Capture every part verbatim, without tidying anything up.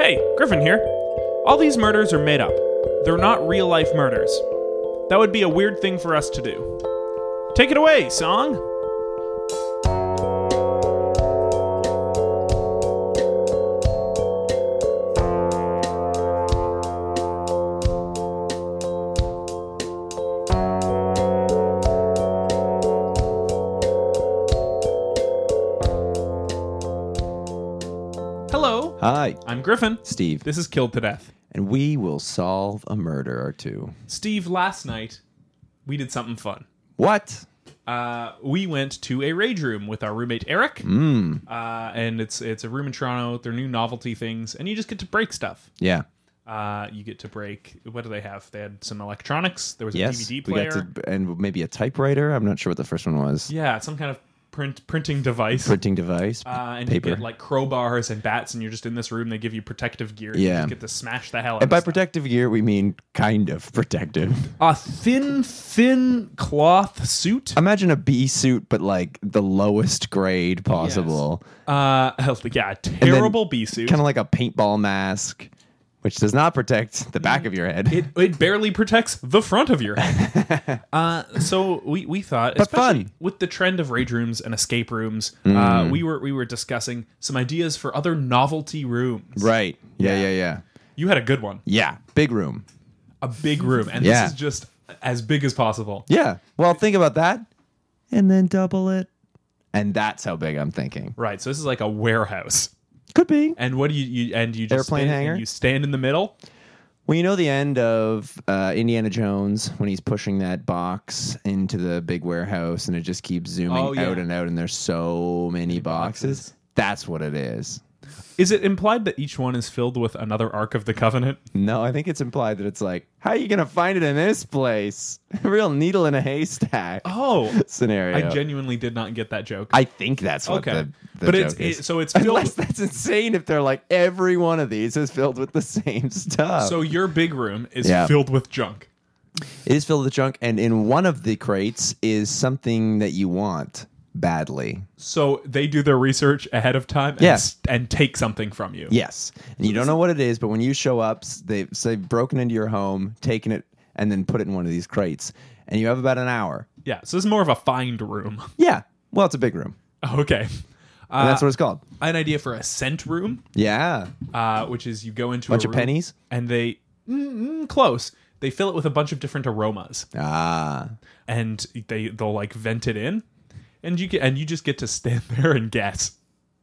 Hey, Griffin here. All these murders are made up. They're not real-life murders. That would be a weird thing for us to do. Take it away, song! Hello, Hi, I'm Griffin. Steve, This is Killed to Death. and we will solve a murder or two. Steve, last night, we did something fun. What? Uh, we went to a rage room with our roommate Eric, Mm. uh, and it's it's a room in Toronto. They're new novelty things, and you just get to break stuff. Yeah. Uh, you get to break. What do they have? They had some electronics. There was a Yes. D V D We player. got to, and maybe a typewriter. I'm not sure what the first one was. Yeah, some kind of print printing device. Printing device. Uh, and paper. you get like crowbars and bats, and you're just in this room. They give you protective gear. And Yeah. You just get to smash the hell out and by of stuff. protective gear, we mean kind of protective. A thin, thin cloth suit. Imagine a bee suit, but like the lowest grade possible. Uh, yeah, a terrible bee suit. Kind of like a paintball mask, which does not protect the back of your head. It, it barely protects the front of your head. uh, so we, we thought, But especially fun. with the trend of rage rooms and escape rooms, Mm. uh, we were we were discussing some ideas for other novelty rooms. Right. Yeah, Yeah. yeah, yeah. You had a good one, Yeah. Big room. a big room, and Yeah. this is just as big as possible. Yeah. Well, think about that. And then double it. And that's how big I'm thinking. Right. So this is like a warehouse, Could be. and what do you, you and you just Airplane stand, hangar? and you stand in the middle. Well, you know the end of uh, Indiana Jones when he's pushing that box into the big warehouse and it just keeps zooming Oh, yeah. out and out and there's so many boxes? boxes. That's what it is. Is it implied that each one is filled with another Ark of the Covenant? No, I think it's implied that it's like, how are you going to find it in this place? A real needle in a haystack Oh, scenario. I genuinely did not get that joke. I think that's what Okay. the, the But joke it's- is. it- so it's filled Unless with- that's insane if they're like, every one of these is filled with the same stuff. So your big room is Yeah. filled with junk. It is filled with junk, and in one of the crates is something that you want badly. So they do their research ahead of time and, Yeah. s- and take something from you. Yes, and you don't know what it is, but when you show up, s- they've, so they've broken into your home, taken it, and then put it in one of these crates, and you have about an hour. Yeah, so this is more of a find room. Yeah, well, it's a big room, Okay. Uh, and that's what it's called. I had an idea for a scent room, Yeah, uh, which is you go into bunch a of room pennies. and they mm, mm, close. They fill it with a bunch of different aromas, Ah, and they they'll like vent it in, and you get and you just get to stand there and guess.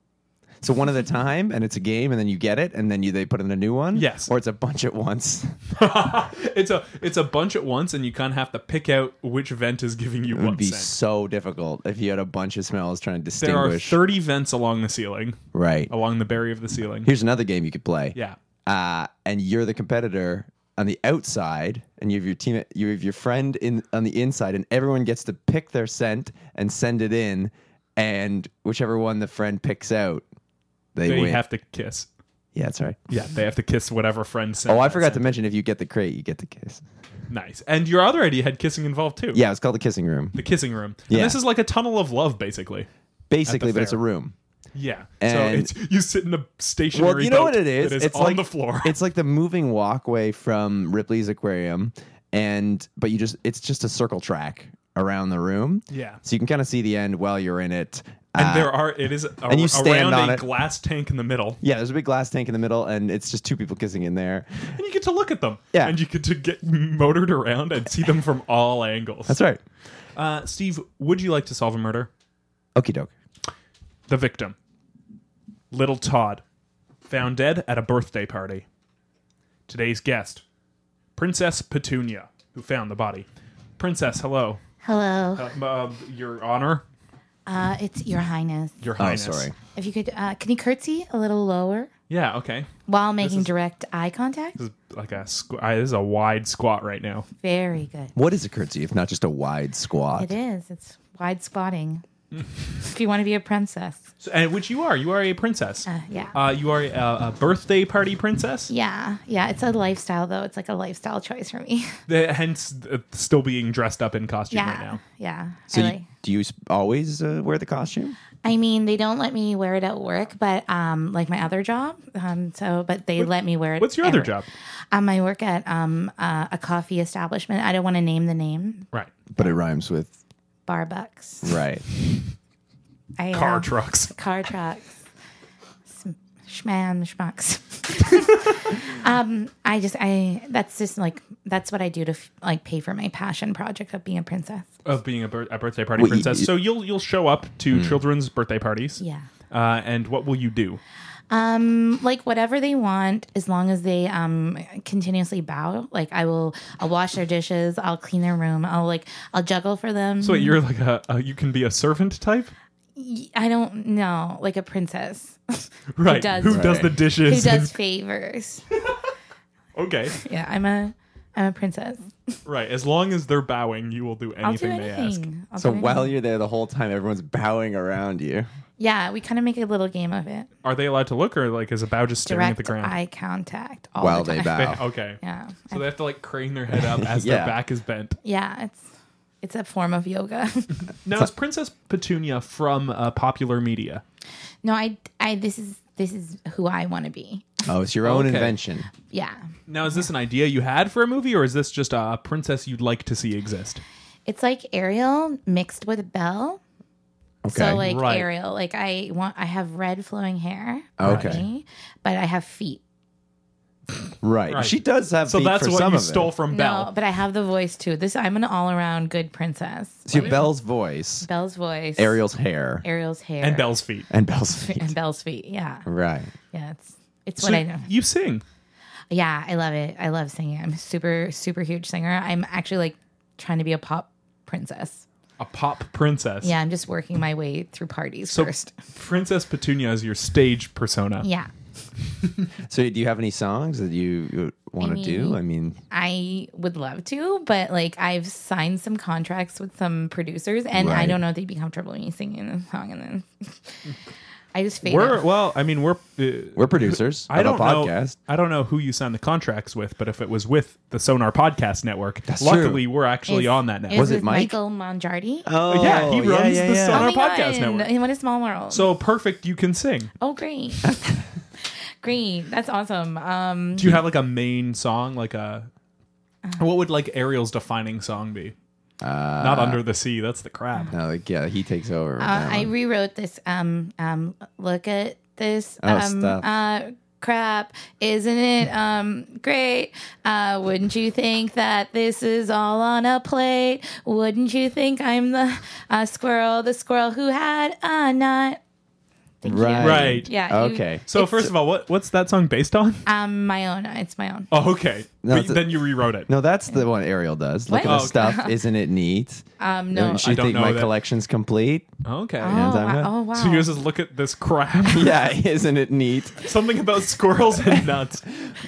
so one at a time, and it's a game, and then you get it, and then you they put in a new one. Yes. or it's a bunch at once. it's a it's a bunch at once, and you kind of have to pick out which vent is giving you It would what be scent. so difficult if you had a bunch of smells trying to There are distinguish. thirty vents along the ceiling, right. along the berry of the ceiling. Here's another game you could play. Yeah. uh, and you're the competitor on the outside, and you have your team, you have your friend in on the inside, and everyone gets to pick their scent and send it in, and whichever one the friend picks out, they, They win. have to kiss. yeah, that's right. Yeah, they have to kiss whatever friend sent. Oh, I that forgot to scent. mention if you get the crate, you get the kiss. Nice. And your other idea had kissing involved too. Yeah, it's called the kissing room, The kissing room. And Yeah. this is like a tunnel of love, basically. basically, but it's a fair. room. Yeah. And- so it's you sit in a stationary Well, you know boat what it is? that is It's on like the floor. It's like the moving walkway from Ripley's Aquarium, and but you just it's just a circle track around the room. Yeah. So you can kind of see the end while you're in it. And Uh, there are it is a, and you stand around on a it. glass tank in the middle. Yeah, there's a big glass tank in the middle, and it's just two people kissing in there. And you get to look at them. Yeah. And you get to get motored around and see them from all angles. That's right. Uh, Steve, would you like to solve a murder? Okie doke. The victim, little Todd, found dead at a birthday party. Today's guest, Princess Petunia, who found the body. Princess, hello. Hello. Uh, uh, your honor, Uh, it's Your Highness. your Oh, highness. sorry. If you could, uh, can you curtsy a little lower Yeah, okay. while making is- direct eye contact? This is like a squ- uh, this is a wide squat right now. Very good. What is a curtsy if not just a wide squat? It is. It's wide squatting. If you want to be a princess. So, and which you are. You are a princess. Uh, yeah. Uh, you are a, a birthday party princess. Yeah. Yeah. It's a lifestyle, though. It's like a lifestyle choice for me. The, hence, uh, still being dressed up in costume yeah. right now. Yeah. So I you, like- do you s- always uh, wear the costume? I mean, they don't let me wear it at work, but um, like my other job. Um, so, but they let me wear it. What's your other everywhere. job? Um, I work at um uh, a coffee establishment. I don't want to name the name. Right. But it rhymes with Barbucks. right. I, Car uh, trucks. Car trucks. Sm- Schman schmucks. um, I just I that's just like that's what I do to f- like pay for my passion project of being a princess. Of being a, bir- a birthday party Well, y- princess. y- so you'll you'll show up to children's birthday parties. Yeah. Uh, and what will you do? Um, like whatever they want, as long as they um continuously bow. Like I will, I'll wash their dishes, I'll clean their room, I'll like, I'll juggle for them. So wait, you're like a, a you can be a servant type, I don't know, like a princess right? does- Who does the who dishes? does favors. Okay, Yeah, I'm a, I'm a princess. right. As long as they're bowing, you will do I'll do anything they ask. anything. I'll So do while anything. you're there the whole time, everyone's bowing around you. Yeah, we kind of make a little game of it. Are they allowed to look, or like is a bow just staring at the Direct ground? eye contact all While the they time. bow. They- okay. Yeah, So they have to like crane their head up as Yeah. their back is bent. yeah, it's it's a form of yoga. Now, is Princess Petunia from uh, popular media? No, I, I, this is this is who I want to be. Oh, it's your own Okay. invention. Yeah, Now, is this an idea you had for a movie, or is this just a princess you'd like to see exist? it's like Ariel mixed with Belle. Okay. So like Right. Ariel, like I want, I have red flowing hair. Okay. right? But I have feet. right. Right. She does have So feet that's for what some you of stole it. from No, Belle. but I have the voice too. This I'm an all around good princess. See, Belle's voice, Belle's voice, Ariel's hair, Ariel's hair, And Belle's feet. and Belle's feet. and Belle's feet. Yeah, Right. yeah. It's it's So what I know. you sing. Yeah, I love it. I love singing. I'm a super super huge singer. I'm actually like trying to be a pop princess. A pop princess. Yeah, I'm just working my way through parties So first. Princess Petunia is your stage persona. Yeah. So, do you have any songs that you, you want to mean- do? I mean, I would love to, but like I've signed some contracts with some producers, and I Right. don't know if they'd be comfortable with me singing a song, and then I just fade We're out. well. I mean, we're uh, we're producers I of don't a podcast. know. I don't know who you signed the contracts with, but if it was with the Sonar Podcast Network, That's luckily true. we're actually Is- on that now. is Was it with Mike? Michael Mongiardi? Oh, yeah, he runs the yeah. Sonar Oh my Podcast God. Network. What a small world. So perfect, you can sing. oh, great. Great. That's awesome. Um, Do you have like a main song, like a? What would like Ariel's defining song be? Uh, Not Under the Sea. That's the crab. No, like, yeah, he takes over. with uh, that I one. rewrote this. Um, um, look at this. Oh, um, stuff. uh, crap, isn't it? Um, great. Uh, wouldn't you think that this is all on a plate? Wouldn't you think I'm the uh, squirrel, the squirrel who had a nut? Thank you. Right. Right. Yeah. you- Okay. So It's- first of all, what what's that song based on? Um, my own. It's my own. Oh, okay. No, But it's a- then you rewrote it. No, that's the one Ariel does. Look What? at the Oh, stuff. Isn't it neat? Um, no. Don't you I don't think know my that. collection's complete? Okay. Oh, what I'm talking wow. about? oh wow. So you just look at this crab. Yeah, isn't it neat? Something about squirrels and nuts.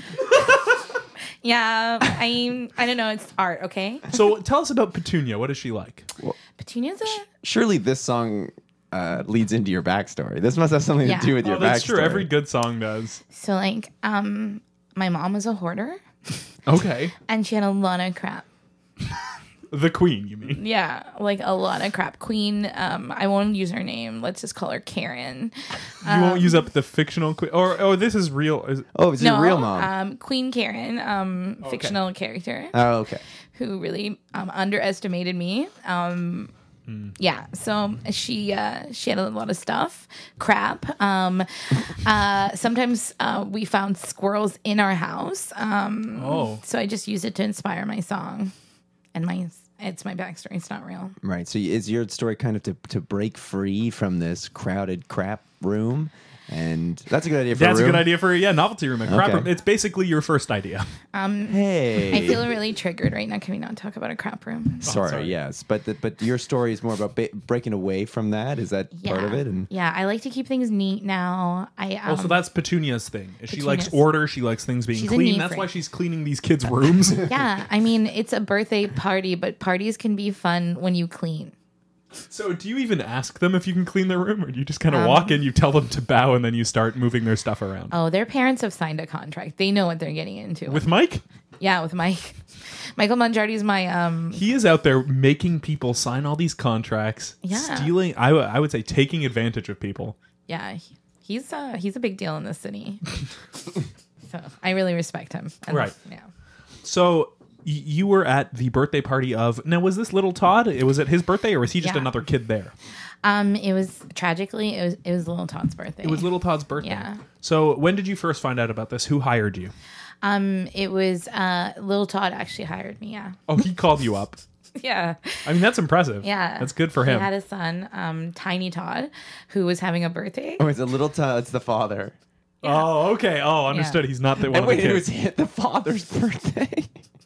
Yeah, I I don't know. It's art, okay? So tell us about Petunia. What is she like? Petunia's a Surely this song uh, leads into your backstory. This must have something Yeah. to do with your Oh, that's backstory. true. Every good song does. so like um my mom was a hoarder Okay. and she had a lot of crap. The queen, you mean? Yeah, like a lot of crap. Queen, um, I won't use her name. Let's just call her Karen. You won't use up the fictional queen, or oh, this is real. Is, Oh, it's No, your real mom. um, Queen Karen, um, fictional character oh, okay. who really um, underestimated me. Um, Yeah, so she uh, she had a lot of stuff, crap. Um, uh, sometimes uh, we found squirrels in our house. Um, Oh. so I just used it to inspire my song, and my it's my backstory. It's not real. Right. So is your story kind of to, to break free from this crowded crap room? And that's a good idea for that's a a room. good idea for yeah, novelty room. A crap Okay. room. It's basically your first idea. Hey. I feel really triggered right now. Can we not talk about a crap room? Sorry, sorry. yes, but the, but your story is more about ba- breaking away from that. Is that Yeah, part of it? And yeah, I like to keep things neat now. I um, Oh, so that's Petunia's thing. She likes Petunia's. order. She likes things being She's a clean. neat That's freak. why she's cleaning these kids' rooms. yeah. I mean, it's a birthday party, but parties can be fun when you clean. So, do you even ask them if you can clean their room, or do you just kind of Um, walk in, you tell them to bow, and then you start moving their stuff around? Oh, their parents have signed a contract. They know what they're getting into. With Mike? Yeah, with Mike. Michael Mongiardi's my um He is out there making people sign all these contracts, Yeah. stealing. I, w- I would say taking advantage of people. yeah, he- he's uh he's a big deal in the city. So I really respect him. And, Right. Yeah. So y- you were at the birthday party of. Now, was this little Todd? It was it his birthday, or was he just Yeah. another kid there? Um, it was tragically it was it was little Todd's birthday. It was little Todd's birthday. Yeah. So when did you first find out about this? Who hired you? Um, it was uh little Todd actually hired me. Yeah. Oh, he called you up. Yeah. I mean, that's impressive. Yeah. That's good for He him. had a son, um, Tiny Todd, who was having a birthday. Oh, it's a little Todd. It's the father. Oh, okay. Oh, understood. Yeah. He's not the one And of the wait, it was kids. hit the father's birthday.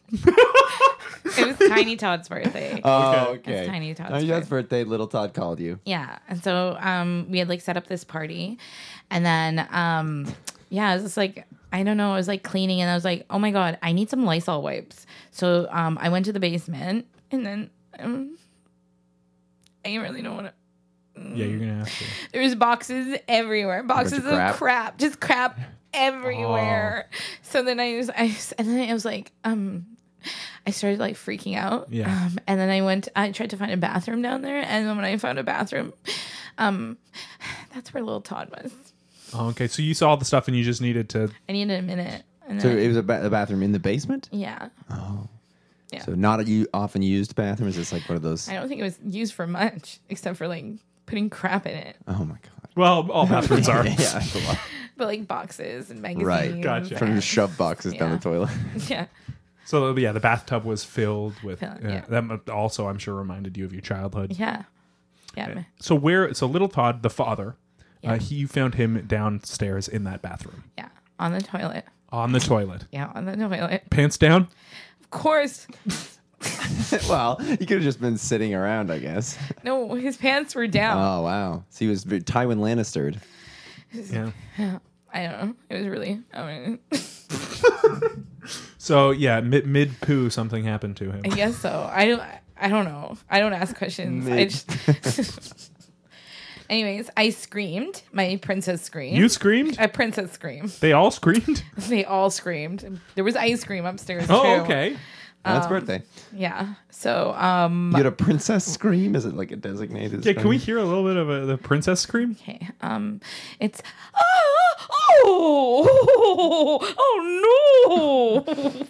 It was Tiny Todd's birthday. Oh, Okay. okay. It's Tiny Todd's Tiny Todd's birthday. birthday. Little Todd called you. Yeah. And so um we had like set up this party, and then um yeah, it was just like I don't know, I was like cleaning and I was like, oh my god, I need some Lysol wipes. So um I went to the basement and then um I really don't want to Yeah, you're gonna have to. There's boxes everywhere, boxes of of crap. crap. just crap everywhere. So then I was, I was- and then I was like, um, I started like freaking out. Yeah. Um, and then I went, I tried to find a bathroom down there, and then when I found a bathroom, um, that's where little Todd was. Oh, okay, so you saw all the stuff and you just needed to. I needed a minute. And So then, it was a, ba- a bathroom in the basement. yeah, Yeah. So not a u- often used bathroom. Is this like one of those? I don't think it was used for much except for like putting crap in it, Oh my god. Well, all bathrooms are. yeah, that's a lot. but like boxes and magazines. Right. Gotcha. Trying to shove boxes down Yeah. the toilet. Yeah. So yeah, the bathtub was filled with. Filled, yeah, yeah. That mu- also, I'm sure, reminded you of your childhood. Yeah. Yeah. man. So where? So little Todd, the father, Yeah. uh, he found him downstairs in that bathroom Yeah. On the toilet. on the toilet, Yeah. On the toilet. pants down. Of course. Well, you could have just been sitting around, I guess. No, his pants were down. Oh wow. So he was very Tywin Lannistered. Yeah. I don't know. It was really. I mean, So yeah, mid mid poo, something happened to him. I guess so. I don't. I don't know. I don't ask questions. I Mid- just. Anyways, I screamed. My princess screamed. You screamed. A princess scream. They all screamed. They all screamed. There was ice cream upstairs Oh, too. okay. That's birthday. Yeah. So, um. You had a princess scream? Is it like a designated? Yeah, can we scream? hear a little bit of a, the princess scream? Okay. Um. It's. Oh. Oh. Oh no.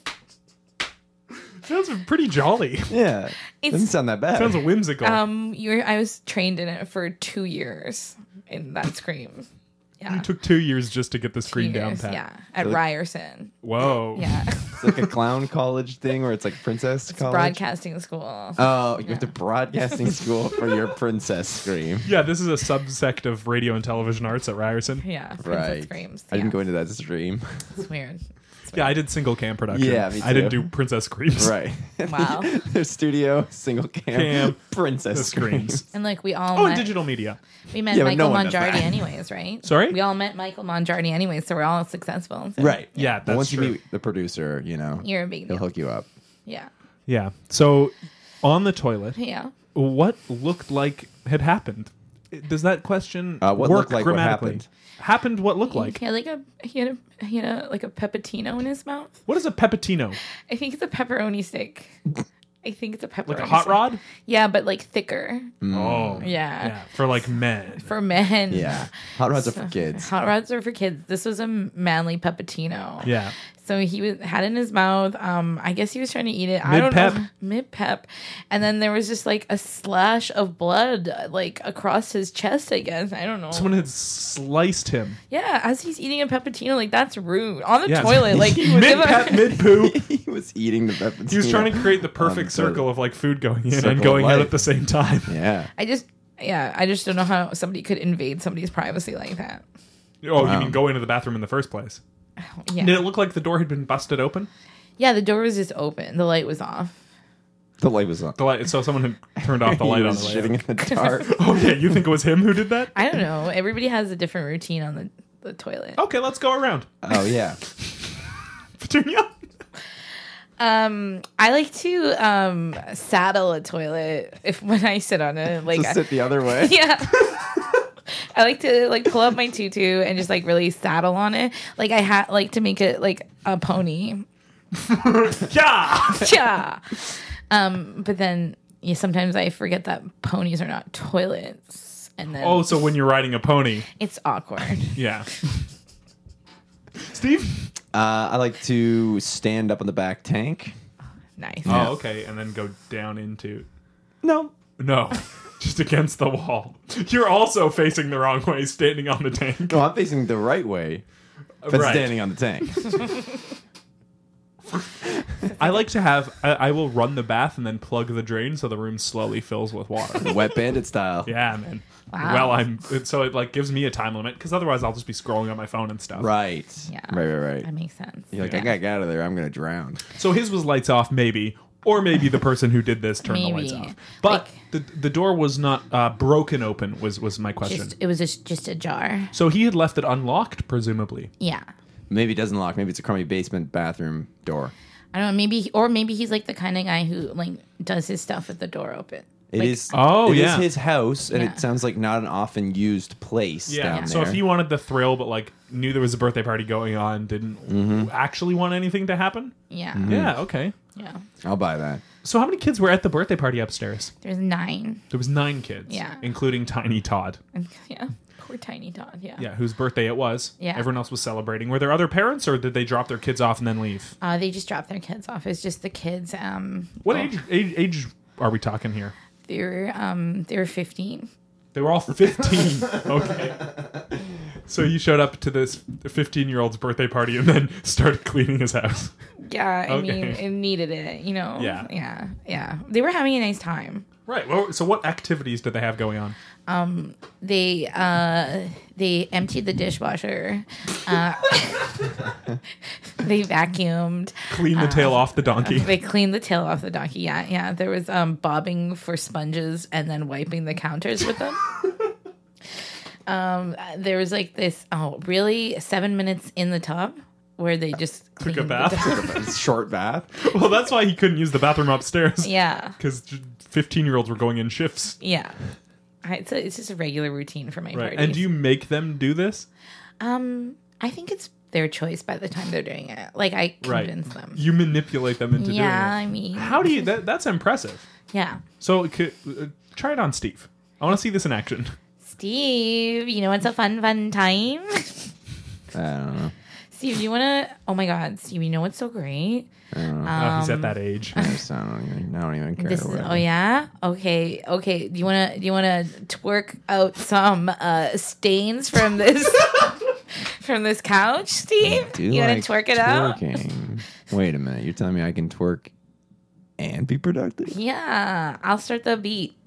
Sounds pretty jolly. Yeah. It's- Doesn't sound that bad. Sounds whimsical. Um. You're. I was trained in it for two years in that scream. Yeah. It took two years just to get the screen down Years, pat. Yeah. At So the- Ryerson. Whoa. Yeah. It's like a clown college thing where it's like princess college. Broadcasting school. Oh, you went to broadcasting school for your princess scream. Yeah, this is a subsect of radio and television arts at Ryerson. Yeah. Princess Right. screams. I didn't yeah. go into that stream. It's weird. Yeah, I did single cam production. Yeah, me I didn't too. do princess screams. Right. Wow. Their studio, single cam, Cam, princess The screams. And like we all Oh, met, and digital media. we met Yeah, but Michael no one does Mongiardi that. anyways, right? Sorry? We all met Michael Mongiardi anyways, so we're all successful. So Right. Yeah, But that's once true. you meet the producer, you know, You're a big he'll deal. hook you up. Yeah. Yeah. So on the toilet, Yeah. what looked like had happened? Does that question Uh, what work looked like what grammatically? happened? Happened what looked like? He had like a he had a he had a like a pepitino in his mouth. What is a pepitino? I think it's a pepperoni stick. I think it's a pepperoni Like a hot stick. rod? Yeah, but like thicker. Oh. Yeah. Yeah. For like men. For men. Yeah. Hot rods are for kids. Hot rods are for kids. This was a manly pepitino. Yeah. So he was, had it in his mouth. Um, I guess he was trying to eat it. I don't Mid-pep? know. Mid pep. And then there was just like a slash of blood uh, like across his chest, I guess. I don't know. Someone had sliced him. yeah, as he's eating a pepitino, like that's rude. On the Yeah. toilet, like Mid pep, mid poo. he was eating the pepperoni. He was trying to create the On perfect the toilet. circle of like food going in Circle and of going out life. at the same time. Yeah. I just yeah, I just don't know how somebody could invade somebody's privacy like that. Oh, you Wow. mean go into the bathroom in the first place? Yeah. Did it look like the door had been busted open? Yeah, the door was just open. The light was off. The light was on. The light, so someone had turned off the He light on was the way shitting out. in the dark. Okay, you think it was him who did that? I don't know. Everybody has a different routine on the, the toilet. Okay, let's go around. Oh yeah. Petunia. Um, I like to um saddle a toilet if when I sit on it. Like, Just sit the other way. yeah. I like to like pull up my tutu and just like really saddle on it. Like I had like to make it like a pony. Yeah. Yeah. Um, but then yeah, sometimes I forget that ponies are not toilets, and then Oh, so when you're riding a pony. it's awkward. Yeah. Steve? Uh, I like to stand up on the back tank. Nice. Oh, okay. And then go down into. No. No. Just against the wall. You're also facing the wrong way, standing on the tank. No, I'm facing the right way, but Right. standing on the tank. I like to have. I, I will run the bath and then plug the drain so the room slowly fills with water. Wet bandit style. Yeah, man. Wow. Well, I'm. it- So it like gives me a time limit because otherwise I'll just be scrolling on my phone and stuff. Right. Yeah. Right, right, right. That makes sense. You're like, yeah. I gotta get out of there. I'm gonna drown. So his was lights off, maybe, or maybe the person who did this turned the Maybe. lights off. But Like- the the door was not uh, broken open. Was was my question. Just it was just just ajar. So he had left it unlocked, presumably. Yeah. Maybe it doesn't lock. Maybe it's a crummy basement bathroom door. I don't know. Maybe or maybe he's like the kind of guy who like does his stuff with the door open. It Like- is. Oh, it is yeah. his house, and Yeah. it sounds like not an often used place down So there. if he wanted the thrill, but like knew there was a birthday party going on, didn't Mm-hmm. actually want anything to happen. Yeah. Yeah. Okay. Yeah. I'll buy that. So how many kids were at the birthday party upstairs? There's nine. There was nine kids. Yeah. Including Tiny Todd. And yeah. Poor tiny Todd. Yeah. Yeah, whose birthday it was. Yeah. Everyone else was celebrating. Were there other parents, or did they drop their kids off and then leave? Uh, they just dropped their kids off. It's just the kids. Um, What well, age, age age are we talking here? They were um, they were fifteen. They were all fifteen. Okay. So you showed up to this fifteen-year-old's birthday party and then started cleaning his house. Yeah, I Okay. mean, it needed it. You know. Yeah. Yeah. Yeah. They were having a nice time. Right. Well, so what activities did they have going on? They uh, they emptied the dishwasher. Uh, they vacuumed. Clean the tail off the donkey. They cleaned the tail off the donkey. Yeah, yeah. There was um, bobbing for sponges and then wiping the counters with them. um, there was like this. Oh, really? Seven minutes in the tub where they just Took cleaned a the bath. tub. Short bath. Well, that's why he couldn't use the bathroom upstairs. Yeah, Because fifteen-year-olds were going in shifts. yeah. I, it's, a, it's just a regular routine for my Right. parties. And do you make them do this? Um, I think it's their choice by the time they're doing it. Like I Right. convince them. You manipulate them into Yeah, doing I mean, it. How do you? That, that's impressive. yeah. So could, uh, try it on Steve. I want to see this in action. Steve, you know what's a fun, fun time? I don't know. Steve, you want to? Oh my God, Steve, you know what's so great? I don't know. oh, he's at that age. I, just, I don't even. I don't even care. This is, whatever. oh yeah, okay, okay. Do you want to? Do you want to twerk out some uh, stains from this from this couch, Steve? Do You want like to twerk it out? twerking. Wait a minute. You're telling me I can twerk and be productive? Yeah, I'll start the beat.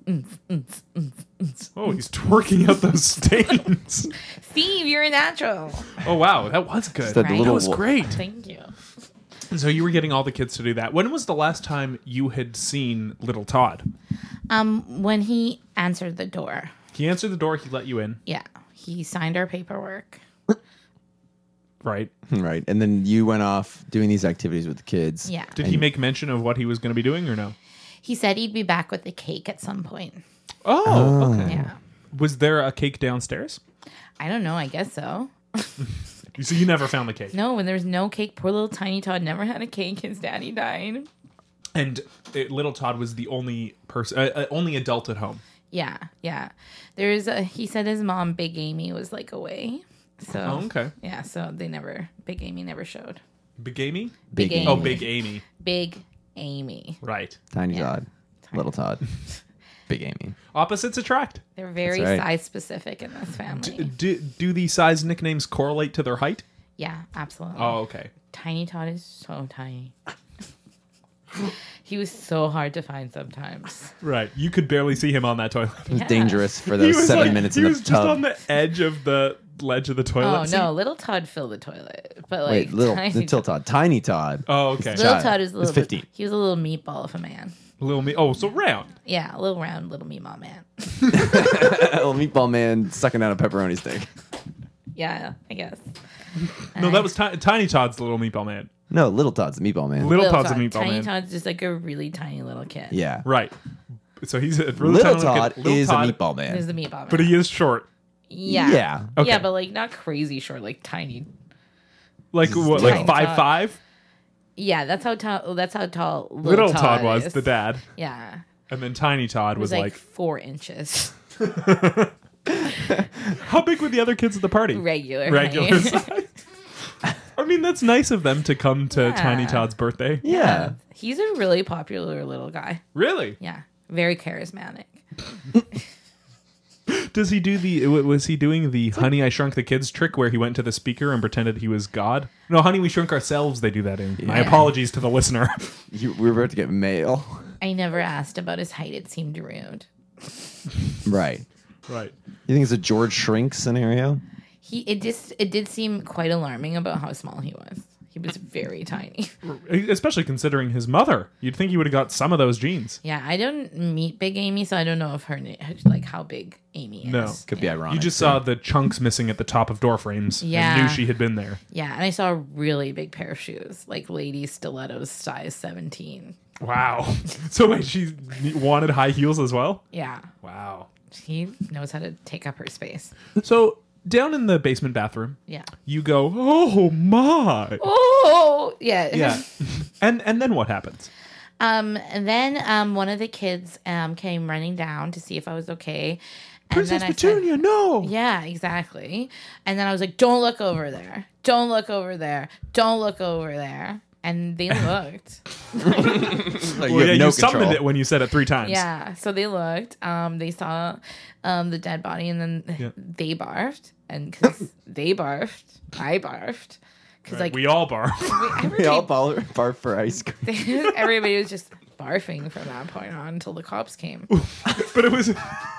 Oh, he's twerking out those stains. Steve, you're a natural. Oh wow, that was good. that Right? That little was wo- great. Thank you. So you were getting all the kids to do that. When was the last time you had seen little Todd? Um, when he answered the door, He answered the door. He let you in. yeah, he signed our paperwork. Right. Right. And then you went off doing these activities with the kids. Yeah, Did he make mention of what he was going to be doing or no? he said he'd be back with the cake at some point. Oh, okay. Yeah, Was there a cake downstairs? I don't know. I guess so. So you never found the cake. No, when there's no cake, poor little tiny Todd never had a cake. His daddy died. And uh, little Todd was the only person, uh, uh, only adult at home. Yeah, yeah. There's a. He said his mom, Big Amy, was like away. So Oh, okay. yeah, so they never. Big Amy never showed. Big Amy? Big Big Amy. Oh, Big Amy. Big Amy. Right. Tiny Yeah. Todd. Little Todd. Big Amy. Opposites attract. They're very That's right. size specific in this family. D- do, do the size nicknames correlate to their height? Yeah, absolutely. Oh, okay. Tiny Todd is so tiny. He was so hard to find sometimes. Right. You could barely see him on that toilet. It was Yeah. dangerous for He those was seven like- minutes he in the was just tub. on the edge of the ledge of the toilet. Oh seat. no, little Todd filled the toilet, but like Wait, little tiny little Todd. Tiny Todd. Oh, okay. Little Child. Todd is a He's little. bit- fifteen. He was a little meatball of a man. Little me. Oh, so round. Yeah, a little round little meatball man. Little meatball man sucking out a pepperoni stick. Yeah, I guess. No, that was ti- Tiny Todd's little meatball man. No, little Todd's the meatball man. Little Todd's a Todd. meatball Tiny man. Todd's just like a really tiny little kid. Yeah. Right. So he's a really Little tiny Todd kid. Little is Todd, a meatball There's man. the meatball man. but he is short. yeah. Yeah. Okay. Yeah, but like not crazy short, like tiny. Like This is what? tiny Like five Todd. five. Yeah, that's how tall. That's how tall little, Little Todd, Todd was is. the dad. Yeah, And then Tiny Todd it was, was like, like, four inches. how big were the other kids at the party? Regular. Regular honey. size. I mean, that's nice of them to come to Yeah. Tiny Todd's birthday. Yeah. He's a really popular little guy. Really? Yeah, very charismatic. Does he do the? w- Was he doing the "Honey, I Shrunk the Kids" trick where he went to the speaker and pretended he was God? No, "Honey, We Shrunk Ourselves." They do that in. My Yeah. apologies to the listener. You, we were about to get mail. I never asked about his height. It seemed rude. Right. Right. You think it's a George Shrink scenario? He it just it did seem quite alarming about how small he was. He was very tiny. Especially considering his mother. You'd think he would have got some of those genes. Yeah, I don't meet Big Amy, so I don't know if her na- like how big Amy is. No. Could be yeah. ironic. You just too. saw the chunks missing at the top of door frames Yeah. and knew she had been there. Yeah, and I saw a really big pair of shoes, like lady stilettos, size seventeen. Wow. So wait, she wanted high heels as well? Yeah, Wow. he knows how to take up her space. So down in the basement bathroom, Yeah. you go, "Oh my." Oh, yeah. Yeah. and and then what happens? Um, and then um, one of the kids um came running down to see if I was okay. And Princess then I said, Petunia, no. yeah, exactly. And then I was like, don't look over there. Don't look over there. Don't look over there. And they looked. Like, Well, you have yeah, no you summoned control. it when you said it three times. Yeah. So they looked. Um, they saw um the dead body, and then Yeah. they barfed. And because they barfed, I barfed. Because Right, like we all barf. We all everybody, bar, barf for ice cream. everybody was just barfing from that point on until the cops came. But it was.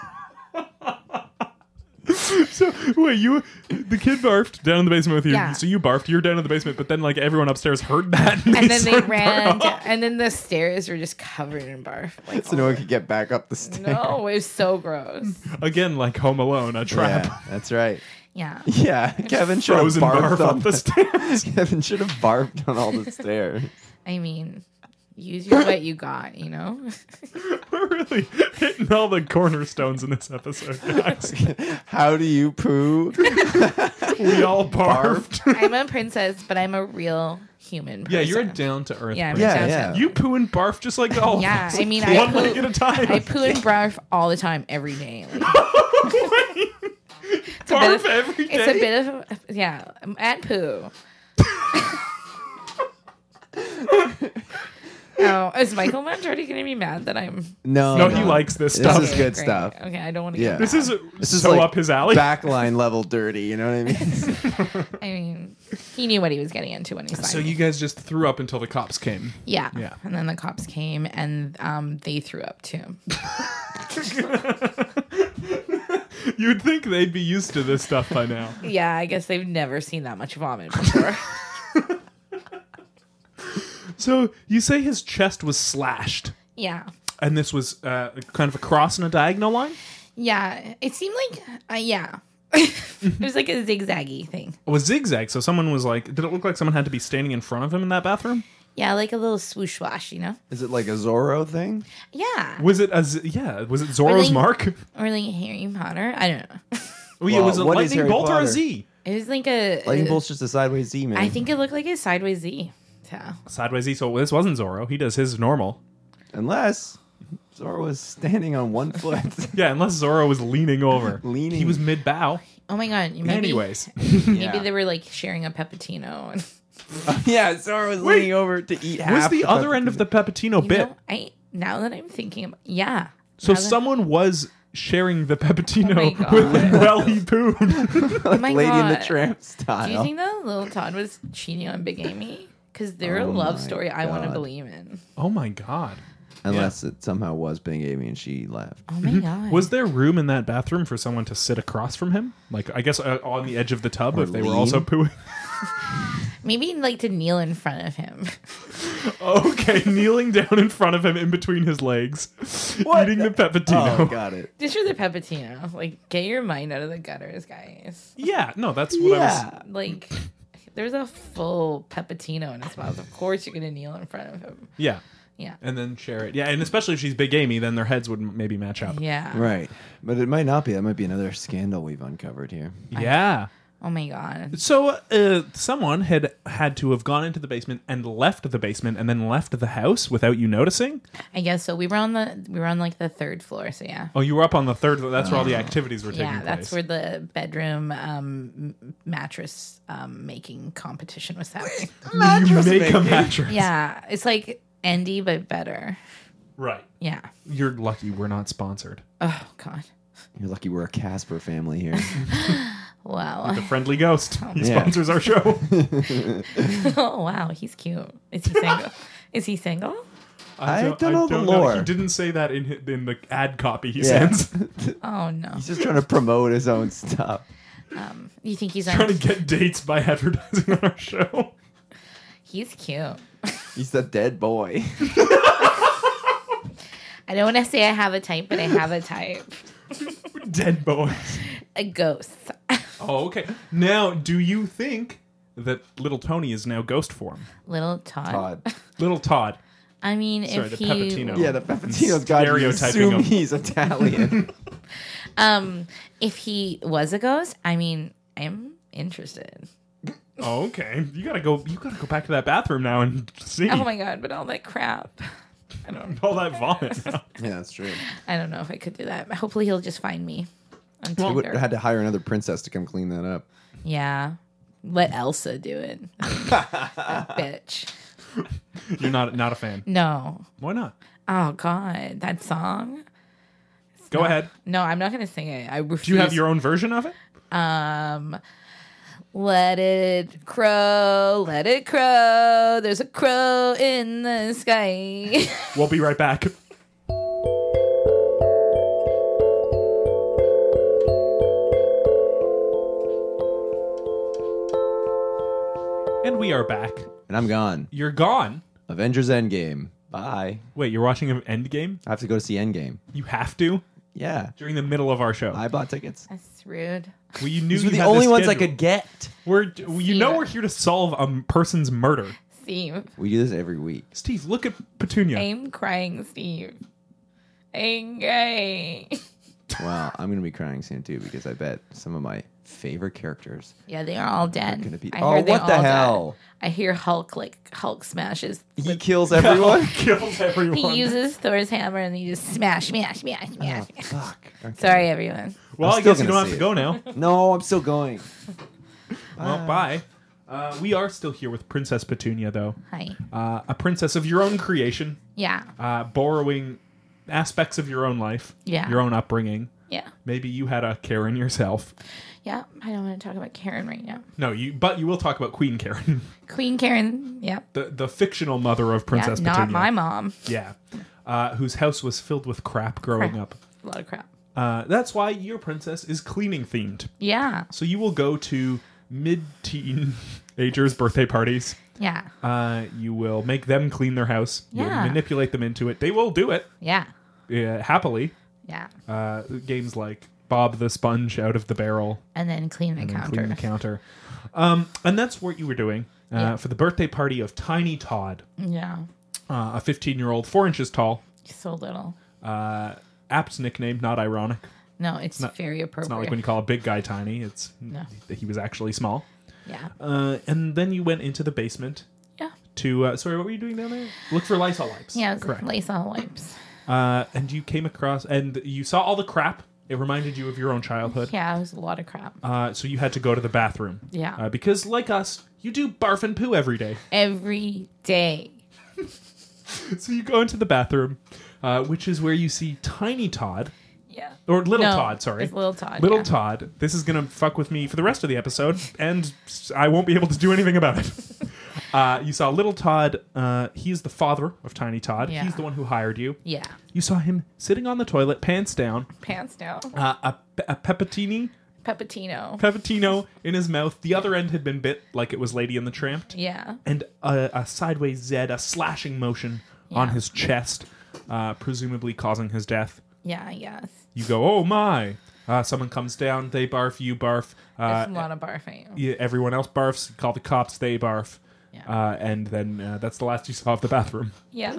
So wait, you the kid barfed down in the basement with you. Yeah. So you barfed. You're down in the basement, but then like everyone upstairs heard that, and, And then they started ran, barfing. down, and then the stairs were just covered in barf. Like, So no one could get back up the stairs. no, it was so gross. Again, like Home Alone, a trap. Yeah, that's right. Yeah. Yeah, Kevin should have Frozen barfed barf on up the stairs. Kevin should have barfed on all the stairs. I mean, use your what you got, you know? We're really hitting all the cornerstones in this episode, guys. How do you poo? We all barfed. I'm a princess, but I'm a real human person. Yeah, you're a down to earth. Yeah, I'm Yeah, down yeah. to- You poo and barf just like all. Yeah, of us, I mean, like I one poo- leg at a time. I poo and barf all the time, every day. Like, barf of- every day. it's a bit of, a- yeah, at poo. Oh, is Michael Mangiardi going to be mad that I'm... No, No, he likes this stuff. This is good Great. stuff. Okay, I don't want to Yeah. get This mad. is This is so like up his alley. backline level dirty. You know what I mean? I mean, he knew what he was getting into when he signed So it. you guys just threw up until the cops came. Yeah. Yeah. And then the cops came and um, they threw up too. You'd think they'd be used to this stuff by now. Yeah, I guess they've never seen that much vomit before. So you say his chest was slashed, Yeah. and this was uh, kind of a cross and a diagonal line? Yeah. It seemed like, uh, yeah. It was like a zigzaggy thing. It was zigzag, so someone was like, did it look like someone had to be standing in front of him in that bathroom? Yeah, like a little swoosh wash, you know? Is it like a Zorro thing? Yeah. Was it a, z- yeah, was it Zorro's Really? mark? Or like Harry Potter. I don't know. Oh, yeah, Well, was it what is lightning Harry bolt or a Potter? Z? It was like a. Lightning bolt's just a sideways Z, man. I think it looked like a sideways Z. So. Sideways Z, so this wasn't Zorro. He does his normal. Unless Zorro was standing on one foot. Yeah, unless Zorro was leaning over. Leaning. He was mid-bow. Oh my god. Maybe, Anyways. Maybe Yeah. they were like sharing a peppuccino. And, Yeah, Zorro was Wait, leaning over to eat half. Was the other end of the Peppuccino you bit? know, I now that I'm thinking about, yeah. So Now that- someone was sharing the Peppuccino Oh my God. with him while he pooed. Oh my Lady in the God. Tramp style. Do you think that little Todd was cheating on Big Amy? Because they're a Oh love my story I want to God. believe in. Oh my God. Unless it somehow was Big Amy and she left. Oh my god. Was there room in that bathroom for someone to sit across from him? Like, I guess uh, on the edge of the tub Or if they were lean? also pooing? Maybe like to kneel in front of him. Okay, kneeling down in front of him in between his legs, eating the Peppuccino. Oh, got it. Just for the peppuccino. Like, get your mind out of the gutters, guys. Yeah, no, that's what I was... Yeah. Like, there's a full peppuccino in his mouth. Of course you're going to kneel in front of him. Yeah, Yeah. and then share it. Yeah, and especially if she's Big Amy, then their heads would m- maybe match up. Yeah. Right. But it might not be. That might be another scandal we've uncovered here. Yeah. Oh my god. So uh, someone had had to have gone into the basement and left the basement and then left the house without you noticing. I guess so. We were on the we were on like the third floor, so yeah. Oh, you were up on the third. That's where all the activities were taking Yeah, place. that's where the bedroom um, m- mattress um, making competition was happening. you make a mattress. Yeah, it's like Andy but better. Right. Yeah. You're lucky we're not sponsored. Oh god. You're lucky we're a Casper family here. Wow. The friendly ghost. He Yeah. sponsors our show. Oh wow, he's cute. Is he single? Is he single? I don't know the lore. He didn't say that in hi- in the ad copy he Yeah. sends. Oh no. He's just trying to promote his own stuff. Um, you think he's Trying on? to get dates by advertising on our show. He's cute. He's the dead boy. I don't want to say I have a type, but I have a type. Dead boy. A ghost. Oh, okay. Now, do you think that little Tony is now ghost form? Little Todd. Todd. Little Todd. I mean, Sorry, if the he Pepitino. Yeah, the Pepitino's got you Stereotyping assume him. he's Italian. um if he was a ghost, I mean, I'm interested. Oh, okay. You gotta go. You gotta go back to that bathroom now and see Oh my god, but all that crap. I don't. all that vomit. now. Yeah, that's true. I don't know if I could do that. Hopefully, he'll just find me on We Tinder. would had to hire another princess to come clean that up. Yeah, let Elsa do it. That bitch. You're not not a fan. No. Why not? Oh god, that song. Go ahead. No, I'm not gonna sing it. I refuse. Do you have your own version of it? Um, let it crow, let it crow. There's a crow in the sky. We'll be right back. And we are back. And I'm gone. You're gone. Avengers Endgame. Bye. Wait, you're watching an Endgame? I have to go to see Endgame. You have to Yeah. during the middle of our show. I bought tickets. That's rude. Well, you knew These you were the had only this ones I schedule. could get. We're you know Steve. we're here to solve a person's murder. Steve, We do this every week. Steve, look at Petunia. I'm crying, Steve. Angry. Well, I'm going to be crying soon too because I bet some of my favorite characters Yeah, they are all dead. are going to be. I Oh, hear they're what the all dead. hell? I hear Hulk like Hulk smashes. He kills everyone? Kills everyone. He uses Thor's hammer and he just smash, smash, smash, smash. Oh, fuck. Okay. Sorry, everyone. well, I'm I still guess you gonna don't have see to go now. No, I'm still going. Well, bye. Uh, we are still here with Princess Petunia, though. Hi. Uh, a princess of your own creation, Yeah. uh, borrowing aspects of your own life, Yeah. your own upbringing. Yeah. Maybe you had a Karen yourself. Yeah. I don't want to talk about Karen right now. No, you. But you will talk about Queen Karen, Queen Karen. Yep. the the fictional mother of Princess yeah, Petunia. not my mom. Yeah, uh, whose house was filled with crap growing Crap. up. A lot of crap. Uh, that's why your princess is cleaning themed. Yeah. So you will go to mid-teen agers' birthday parties. Yeah. Uh, you will make them clean their house. You'll Yeah. manipulate them into it. They will do it Yeah. uh, happily. Yeah. Uh, games like Bob the Sponge out of the barrel And then clean the and then counter. clean the counter. Um, and that's what you were doing uh, Yeah. for the birthday party of Tiny Todd, Yeah. uh, a fifteen-year-old, four inches tall. So little. Uh, apt nickname, not ironic. No, it's very appropriate. It's not like when you call a big guy tiny. It's No. he was actually small. Yeah. Uh, and then you went into the basement Yeah. to uh, sorry, what were you doing down there? Look for Lysol wipes. Yeah, it was correct. Lysol wipes. Uh, and you came across and you saw all the crap. It reminded you of your own childhood. Yeah, it was a lot of crap. Uh, so you had to go to the bathroom. Yeah. Uh, because like us, you do barf and poo every day. Every day. So you go into the bathroom, uh, which is where you see Tiny Todd. Yeah. Or Little No, Todd, sorry. It's Little Todd. Little yeah. Todd. This is going to fuck with me for the rest of the episode, and I won't be able to do anything about it. Uh, you saw Little Todd. Uh, he's the father of Tiny Todd. Yeah. He's the one who hired you. Yeah. You saw him sitting on the toilet, pants down, Pants down. uh, a, a pepitini, Pepitino. pepitino in his mouth. The other end had been bit, like it was Lady and the Tramp. Yeah. And a, a sideways Z, a slashing motion on Yeah. his chest, uh, presumably causing his death. Yeah, I guess. You go, oh my. Uh, someone comes down, they barf, you barf. Uh, There's a lot of barfing. yeah, everyone else barfs. You call the cops, they barf. Yeah. Uh, and then uh, that's the last you saw of the bathroom. Yeah.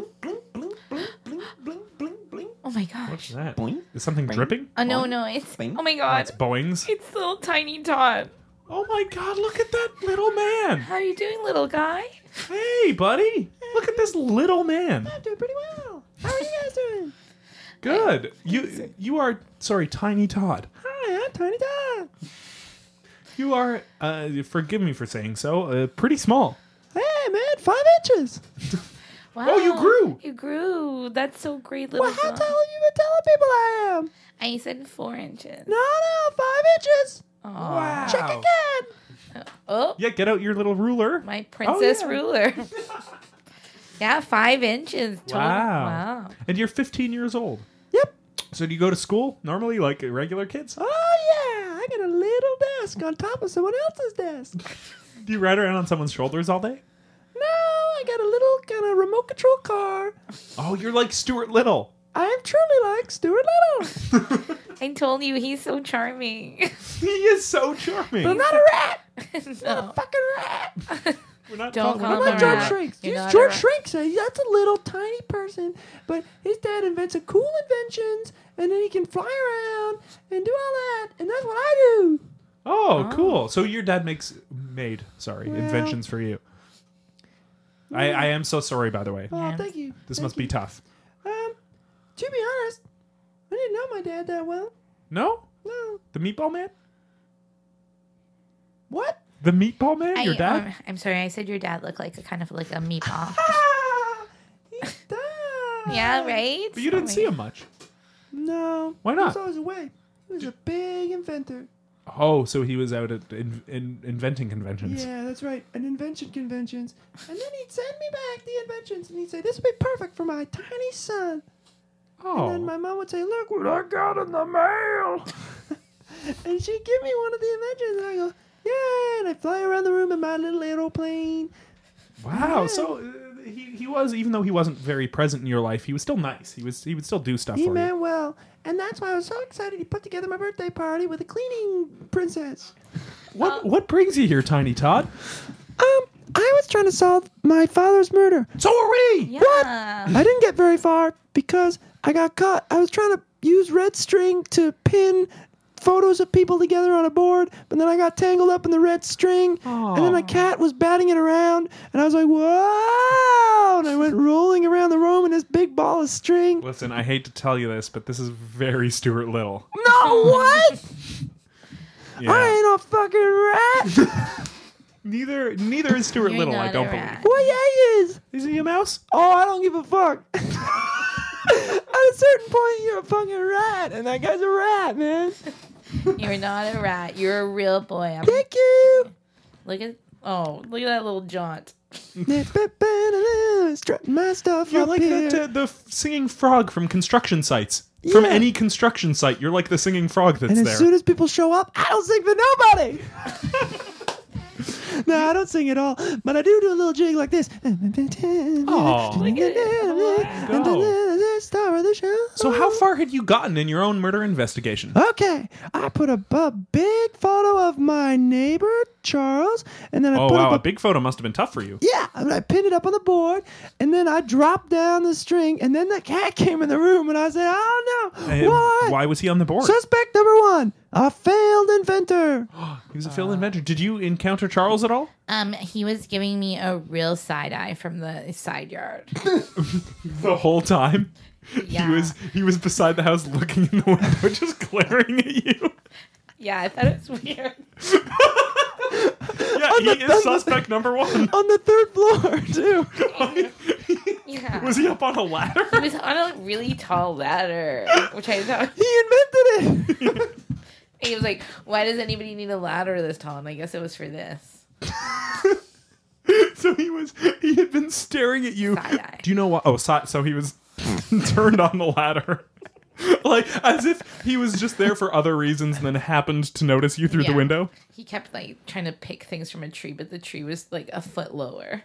Oh my gosh. What's that? Boing. Is something Boing. dripping? Oh no, no, it's Bing. oh my Oh, god. it's Boeing's. It's little tiny Todd. Oh my God! Look at that little man. How are you doing, little guy? Hey, buddy. Look at this little man. I'm doing pretty well. How are you guys doing? Good. You you are sorry, Tiny Todd. Hi, I'm Tiny Todd. You are. Uh, forgive me for saying so. Uh, pretty small. Hey, man, five inches. Wow. Oh, you grew. You grew. That's so great, little Well, how guy. tall are you telling people I am? I said four inches. No, no, five inches. Aw. Wow. Check again. Oh, Yeah, get out your little ruler. my princess yeah. ruler. Yeah, five inches. Total. Wow. Wow. And you're fifteen years old. Yep. So do you go to school normally like regular kids? Oh, yeah. I got a little desk on top of someone else's desk. Do you ride around on someone's shoulders all day? No, I got a little kind of remote control car. Oh, you're like Stuart Little. I am truly like Stuart Little. I told you he's so charming. He is so charming. But I'm not a rat. No. Fucking rat. We're not Don't calling- call we're him not Like a doing George rat. that. Shrinks. You're Yes, not a George rat. Shrinks. uh, That's a little tiny person, but his dad invents some cool inventions, and then he can fly around and do all that, and that's what I do. Oh, cool. So your dad makes made sorry Well- inventions for you. I, I am so sorry, by the way. Oh, Yeah. thank you. This Thank must you. be tough. Um, to be honest, I didn't know my dad that well. No, No. the Meatball Man. What? The Meatball Man. I, Your dad. um, I'm sorry. I said your dad looked like a kind of like a meatball. Ah, he died. Yeah, right. But you didn't see him much. No. Why He not? was always away. He was a big inventor. Oh, so he was out at in, in, inventing conventions. Yeah, that's right. And invention conventions. And then he'd send me back the inventions, and he'd say, "This would be perfect for my tiny son." Oh. And then my mom would say, "Look what I got in the mail." And she'd give me one of the inventions, and I go, "Yay!" And I fly around the room in my little aeroplane. Wow. Yeah. So uh, he he was, even though he wasn't very present in your life, he was still nice. He was he would still do stuff He for meant you. well. And that's why I was so excited. He put together my birthday party with a cleaning princess. What what brings you here, Tiny Todd? Um, I was trying to solve my father's murder. So are we. Yeah. I didn't get very far because I got caught. I was trying to use red string to pin photos of people together on a board, but then I got tangled up in the red string, and then my cat was batting it around, and I was like, "Whoa!" And I went rolling around the room in this big ball of string. Listen, I hate to tell you this, but this is very Stuart Little. No, what? Yeah. I ain't no fucking rat. Neither neither is Stuart You're Little. I not don't a believe. rat. Well, yeah, he is. Is he a mouse? Oh, I don't give a fuck. At a certain point, you're a fucking rat, and that guy's a rat, man. You're not a rat. You're a real boy. I'm, Thank you. look at oh, look at that little jaunt. Strutting my stuff You're up like here. that, uh, the f- singing frog from construction sites. From Yeah. any construction site, you're like the singing frog that's and as there. soon as people show up, I don't sing for nobody. No, I don't sing at all, but I do do a little jig like this. Aw. Look at it. Star of the show. So how far had you gotten in your own murder investigation? Okay, I put a, a big photo of my neighbor Charles, and then I Oh put wow, up a a big photo must have been tough for you. Yeah, and I pinned it up on the board, and then I dropped down the string, and then the cat came in the room, and I said, "Oh no, And what? why was he on the board? Suspect number one, a failed inventor." He was a failed inventor. Did you encounter Charles at all? Um, he was giving me a real side eye from the side yard. The whole time? Yeah. He was he was beside the house looking in the window, just glaring at you. Yeah, I thought it was weird. Yeah, he is suspect number one. On the third floor, too. Yeah. Was he up on a ladder? He was on a really tall ladder, which I thought He invented it. he was like, "Why does anybody need a ladder this tall?" And I guess it was for this. So he was he had been staring at you. Side eye. Do you know what? Oh, si- so he was turned on the ladder. Like as if he was just there for other reasons and then happened to notice you through the Yeah. window. He kept like trying to pick things from a tree, but the tree was like a foot lower.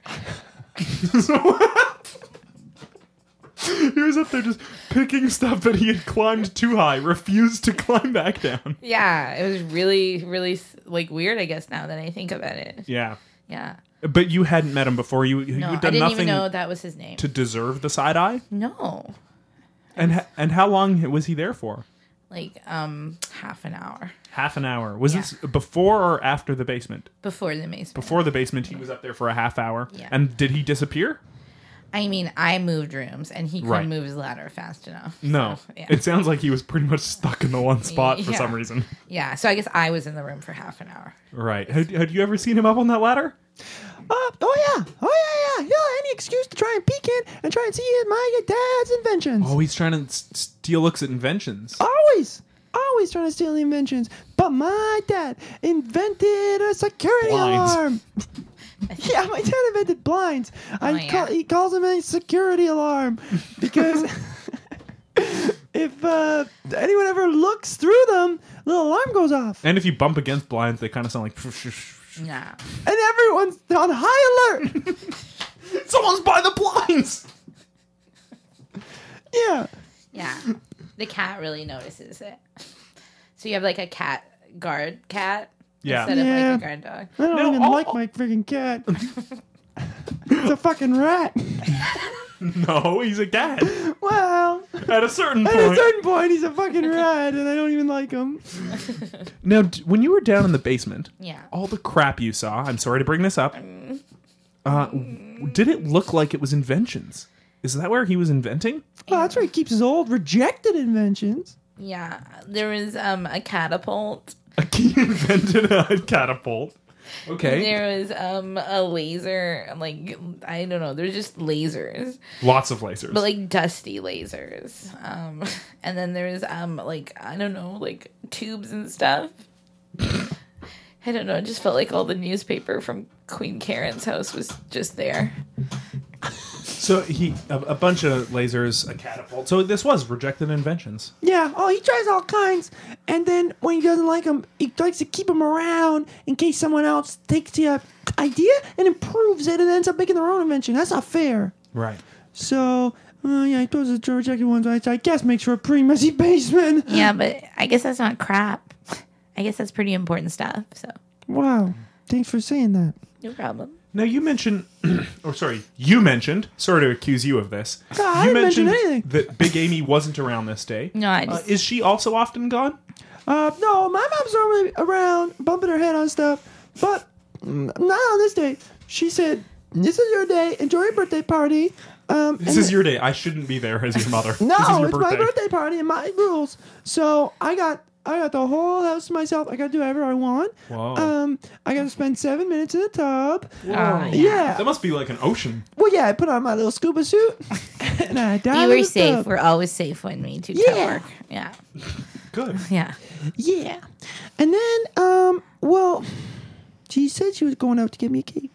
He was up there just picking stuff that he had climbed too high, refused to climb back down. Yeah, it was really, really like weird. I guess now that I think about it. Yeah. Yeah. But you hadn't met him before. You you No, I had done didn't nothing even know that was his name. to deserve the side eye. No. And ha- and how long was he there for? like um half an hour Half an hour. Was Yeah. this before or after the basement? before the basement. Before the basement, he was up there for a half hour. Yeah. And did he disappear? I mean, I moved rooms, and he couldn't Right. move his ladder fast enough. No. So, yeah. It sounds like he was pretty much stuck in the one spot for Yeah. some reason. yeah. So I guess I was in the room for half an hour. Right. Had, had you ever seen him up on that ladder? Uh, oh yeah, oh yeah, yeah, yeah. Any excuse to try and peek in and try and see my dad's inventions. Oh, he's trying to s- steal looks at inventions. Always, always trying to steal the inventions. But my dad invented a security Blinds. alarm. Yeah, my dad invented blinds. I Oh, yeah. call, he calls them a security alarm because if uh, anyone ever looks through them, the alarm goes off, And if you bump against blinds, they kind of sound like... Yeah. and everyone's on high alert. Someone's by the blinds! Yeah. Yeah. The cat really notices it. So you have like a cat guard cat Yeah. instead Yeah. of like a guard dog. I don't No, even oh, like oh. my freaking cat. It's a fucking rat. No, he's a cat. Well, At a certain at a point. certain point, he's a fucking rat, and I don't even like him. Now, d- when you were down in the basement, Yeah. all the crap you saw, I'm sorry to bring this up, uh, w- did it look like it was inventions? Is that where he was inventing? Well, that's where he keeps his old rejected inventions. Yeah. There was um a catapult. He invented a catapult. Okay. There was um a laser, like I don't know, there's just lasers. Lots of lasers. But like dusty lasers. Um and then there's um like I don't know, like tubes and stuff. I don't know, it just felt like all the newspaper from Queen Karen's house was just there. so he, a, a bunch of lasers, a catapult. So this was rejected inventions. Yeah. Oh, he tries all kinds, and then when he doesn't like them, he likes to keep them around in case someone else takes the uh, idea and improves it, and ends up making their own invention. That's not fair. Right. So, uh, yeah, he throws the rejected ones. I, I guess makes for a pretty messy basement. Yeah, but I guess that's not crap. I guess that's pretty important stuff, so Wow. Thanks for saying that. no problem. Now you mentioned, or sorry, you mentioned. Sorry to accuse you of this. No, I you didn't mention mentioned anything. that Big Amy wasn't around this day. No, I Uh, just is she also often gone? Uh, no, my mom's normally around, bumping her head on stuff, but mm, not on this day. She said, "This is your day. Enjoy your birthday party." Um, This is your day. I shouldn't be there as your mother. no, this is your it's my birthday party and my rules. So I got I got the whole house to myself. I got to do whatever I want. Whoa. Um, I got to spend seven minutes in the tub. Oh, Yeah. yeah. That must be like an ocean. Well, yeah, I put on my little scuba suit and I dive you in were the safe. tub. We're always safe when we do Yeah. tub work. Yeah. Good. Yeah. Yeah, and then um, well, she said she was going out to get me a cake.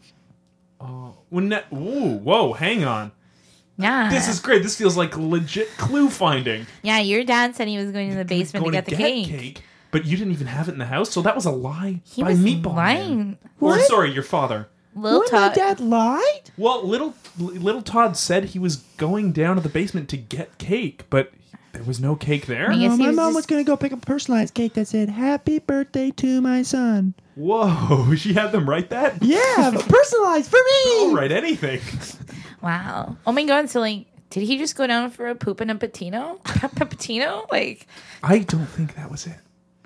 When that, ooh, whoa, hang on. Yeah. This is great. This feels like legit clue finding. Yeah, your dad said he was going to the basement to Going get the cake. but you didn't even have it in the house, so that was a lie He by was Meatball Man. lying. Or What? sorry, your father. Little What, my Todd. dad lied? Well, little little Todd said he was going down to the basement to get cake, but there was no cake there. I guess No, he my was mom just- was gonna go pick up a personalized cake that said "Happy Birthday to my son." Whoa, she had them write that? Yeah, but personalized for me. I'll write anything. Wow. Oh my god. So like, did he just go down for a poop and a patino? Pepatino? Like, I don't think that was it.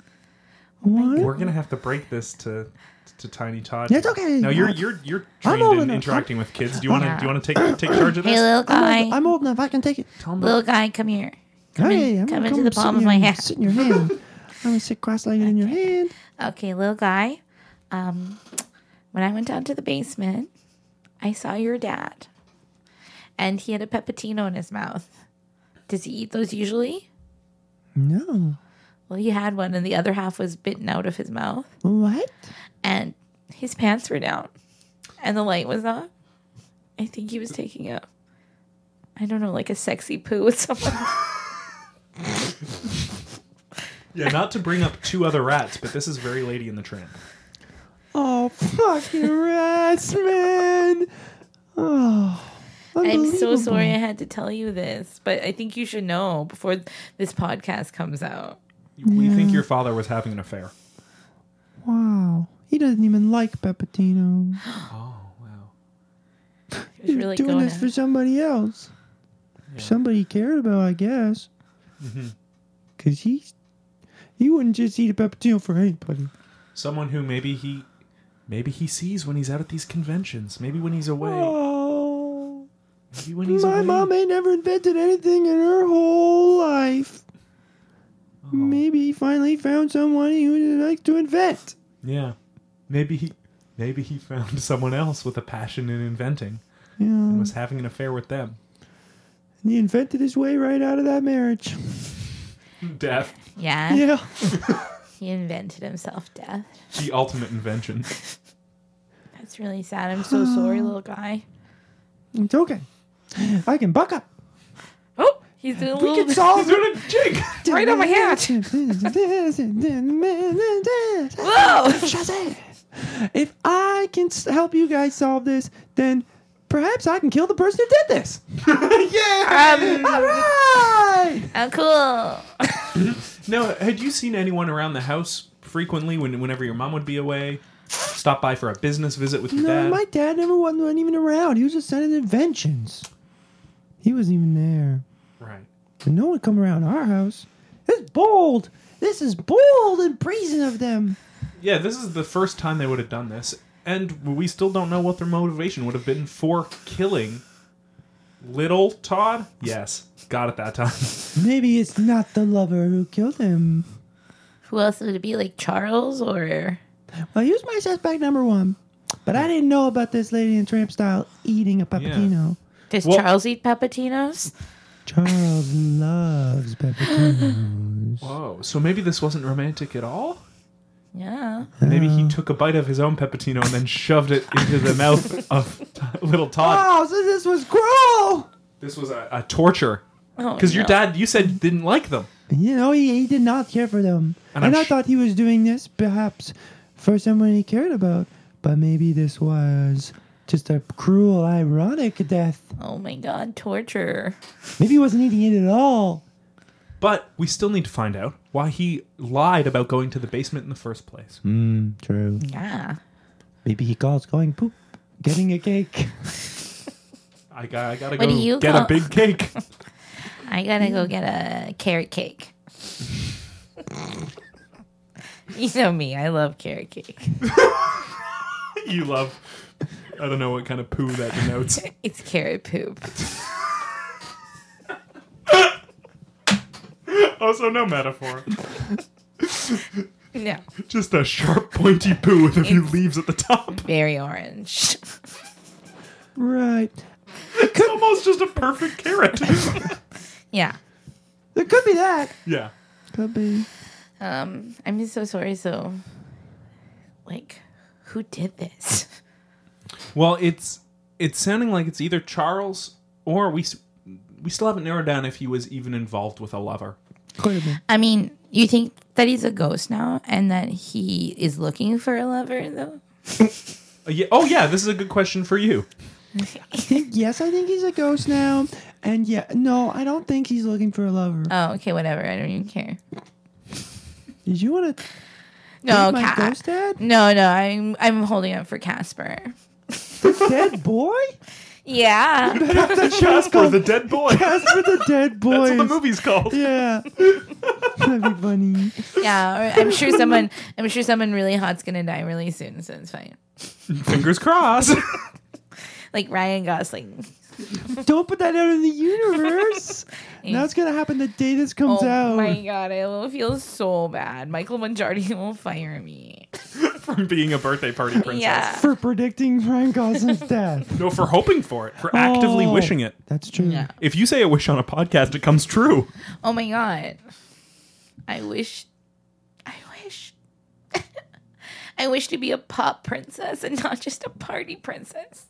What? We're gonna have to break this to to Tiny Todd. It's okay. Now you're you're you're I'm trained old in enough. interacting with kids. Do you want to Yeah. do you want to take take charge of hey, this? little I'm guy. old, I'm old enough. I can take it. Tell him little guy, come here. Come, Hey, in, I'm come gonna into the sit palm in of my your- hand. Sit in your hand. I'm gonna sit cross-legged in your hand. Okay, little guy. Um, when I went down to the basement, I saw your dad, and he had a pepatino in his mouth. Does he eat those usually? No. Well, he had one, and the other half was bitten out of his mouth, What? and his pants were down, and the light was on. I think he was taking a, I don't know, like a sexy poo with someone. Yeah, not to bring up two other rats, but this is very Lady in the Tramp. Oh, fucking rats, man. Oh. I'm so unbelievable. sorry I had to tell you this, but I think you should know before this podcast comes out. We think your father was having an affair. Wow. He doesn't even like Pepatino. Oh wow. He was really doing going this at for it. somebody else. Somebody he cared about, I guess. Mm-hmm. Because he's He wouldn't just eat a pepperino for anybody. Someone who maybe he maybe he sees when he's out at these conventions. Maybe when he's away. Oh, Maybe when he's my away. mom ain't never invented anything in her whole life. Oh. Maybe he finally found someone he would like to invent. Yeah. Maybe he maybe he found someone else with a passion in inventing Yeah. and was having an affair with them. And he invented his way right out of that marriage. Death. Yeah. Yeah. He invented himself death. The ultimate invention. That's really sad. I'm so sorry, little guy. It's okay. I can buck up. Oh, he's doing a We little can solve He's doing a jig. right on my hat. Whoa! Whoa! If I can s- help you guys solve this, then perhaps I can kill the person who did this. Yeah. Um, All right. oh, cool. No, had you seen anyone around the house frequently when whenever your mom would be away? Stop by for a business visit with your No, dad? my dad never wasn't, wasn't even around. He was just sending inventions. He wasn't even there. Right. And no one come around our house. It's bold. This is bold and brazen of them. Yeah, this is the first time they would have done this, and we still don't know what their motivation would have been for killing little Todd. Yes, got it that time. Maybe it's not the lover who killed him. Who else would it be? Like Charles or? Well, he was my suspect number one. But I didn't know about this lady in tramp style eating a pepperino. Does Well- Charles eat peppertinos? Charles loves peppertinos. Whoa, so maybe this wasn't romantic at all? Yeah. Maybe he took a bite of his own peppertino and then shoved it into the mouth of little Todd. Oh, so this was cruel! This was a, a torture. Oh, Because your no. dad, you said, didn't like them. You know, he, he did not care for them. And And, I'm I sh- thought he was doing this perhaps for someone he cared about. But maybe this was just a cruel, ironic death. Oh my God, torture. Maybe he wasn't eating it at all. But we still need to find out why he lied about going to the basement in the first place. Hmm, true. Yeah. Maybe he calls going poop, getting a cake. I, got, I gotta What go do you get call- a big cake. I gotta go get a carrot cake. You know me, I love carrot cake. You love, I don't know what kind of poo that denotes. It's carrot poop. Also, no metaphor. No, Just a sharp, pointy poo with a few It's- leaves at the top. very orange. Right. It's almost just a perfect carrot. Yeah. There could be that. Yeah. Could be. Um, I'm so sorry. So, like, who did this? Well, it's it's sounding like it's either Charles or we s- we still haven't narrowed down if he was even involved with a lover. Could have been. I mean, you think that he's a ghost now and that he is looking for a lover, though? Uh, yeah. Oh, yeah. This is a good question for you. Yes, I think he's a ghost now. And yeah, no, I don't think he's looking for a lover. Oh, okay, whatever. I don't even care. Did you want to No, my Ca- ghost dad? no, no. I'm I'm holding up for Casper. Dead boy? Yeah. Casper, the dead boy. Casper the dead boy. That's what the movie's called. Yeah. That'd be funny. Yeah, or I'm sure someone I'm sure someone really hot's gonna die really soon, so it's fine. Fingers crossed. Like Ryan Gosling. Don't put that out in the universe. Now it's gonna happen the day this comes Oh out. my god, I will feel so bad. Michael Mangiardi will fire me. From being a birthday party princess. Yeah. For predicting Ryan Gosling's death. No, for hoping for it. For actively Oh, wishing it. That's true. Yeah. If you say a wish on a podcast, it comes true. Oh my god. I wish I wish I wish to be a pop princess and not just a party princess.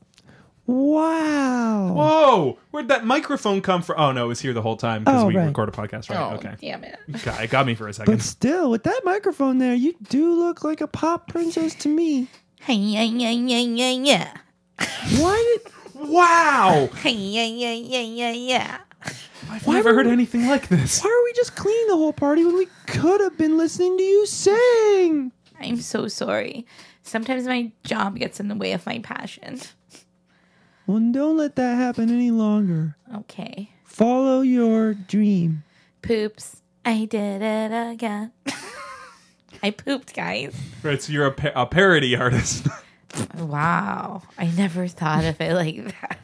Wow. Whoa! Where'd that microphone come from? Oh, no, it was here the whole time because Oh, we right. record a podcast, right? Oh, Okay. damn it. Got, it got me for a second. But still, with that microphone there, you do look like a pop princess to me. Hey yeah yeah yeah yeah yeah. Why did Wow! Hey yeah yeah yeah yeah yeah. I've Why never were heard we- anything like this. why are we just cleaning the whole party when we could have been listening to you sing? I'm so sorry. Sometimes my job gets in the way of my passion. Well, don't let that happen any longer. Okay. Follow your dream. Poops. I did it again. I pooped, guys. Right, so you're a, pa- a parody artist. Wow. I never thought of it like that.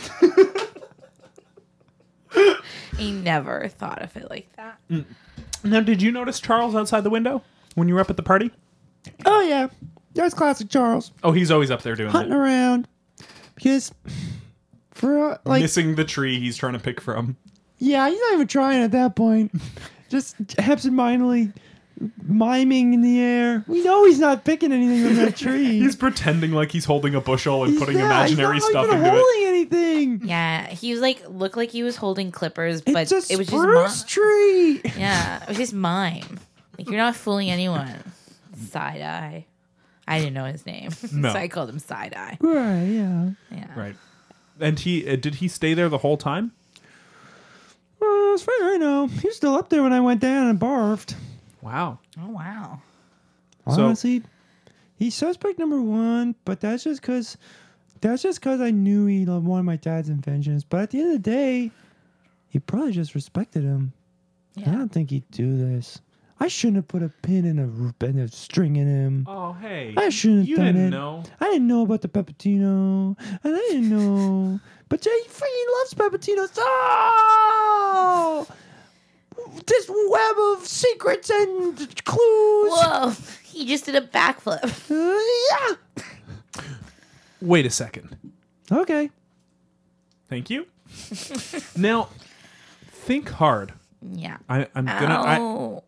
I never thought of it like that. Now, did you notice Charles outside the window when you were up at the party? Oh yeah, there's classic Charles Oh, he's always up there doing hunting that. around because for uh, like Missing the tree he's trying to pick from. yeah, he's not even trying at that point. Just absentmindedly miming in the air. We know he's not picking anything from that tree. He's pretending like he's holding a bushel and He's putting not- imaginary he's not stuff even into it. holding anything. Yeah, he was like, looked like he was holding clippers, but It's a it was just spruce mime. tree. Yeah, it was just mime. Like, you're not fooling anyone. Side eye. I didn't know his name, No. so I called him Side Eye. Right, yeah. Yeah. Right. And he uh, did he stay there the whole time? Well, as far as I know, he was still up there when I went down and barfed. Wow. Oh wow. So- Honestly, he's suspect number one, but that's just because that's just because I knew he loved one of my dad's inventions. But at the end of the day, he probably just respected him. I Yeah. don't think he'd do this. I shouldn't have put a pin in a, in a string in him. Oh, hey. I shouldn't have You done didn't it. know. I didn't know about the peppertino, and I didn't know. But Jay freaking loves peppertinos. Oh! This web of secrets and clues. Whoa! He just did a backflip. Uh, yeah. Wait a second. Okay. Thank you. Now, think hard. Yeah. I, I'm gonna. I, Oh.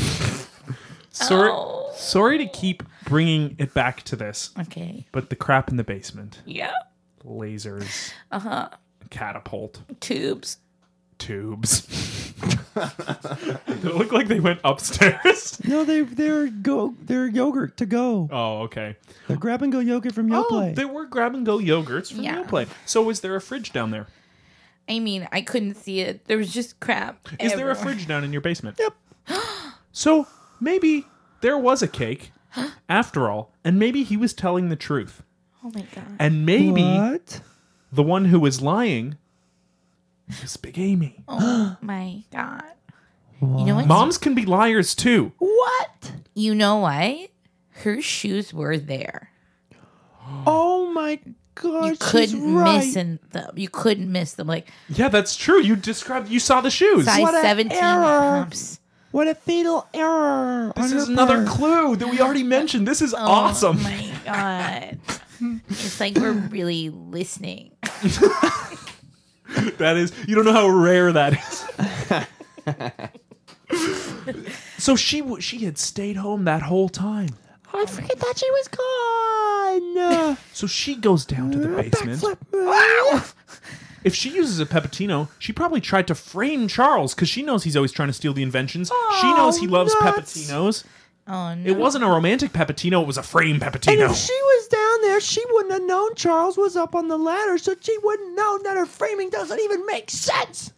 sorry, Ow. sorry to keep bringing it back to this, Okay. but the crap in the basement, Yeah. lasers, Uh huh. catapult, Tubes. tubes. They look like they went upstairs. No, they they're go they're yogurt to go. Oh, okay. They're grab and go yogurt from Oh, Yoplait. there were grab and go yogurts from Yeah. Yoplait. So, is there a fridge down there? I mean, I couldn't see it. There was just crap. Is there a everywhere. fridge down in your basement? Yep. So maybe there was a cake after all, and maybe he was telling the truth, Oh my god. and maybe What? the one who was lying was Big Amy. Oh my god. You know what? Moms can be liars too. What? You know what? Her shoes were there. Oh my god! You she's couldn't right. miss in them. You couldn't miss them. Like Yeah, that's true. You described. You saw the shoes. size What a seventeen error. pumps. What a fatal error! This on is her another part. clue that we already mentioned. This is Oh awesome. my god. It's like we're really listening. That is. You don't know how rare that is. So she w- she had stayed home that whole time. I freaking thought she was gone. So she goes down to the basement. Backflip. If she uses a peppertino, she probably tried to frame Charles because she knows he's always trying to steal the inventions. she knows he loves nuts. peppertinos. Oh no. It wasn't a romantic peppertino; it was a frame And peppertino. if she was down there, she wouldn't have known Charles was up on the ladder, so she wouldn't know that her framing doesn't even make sense.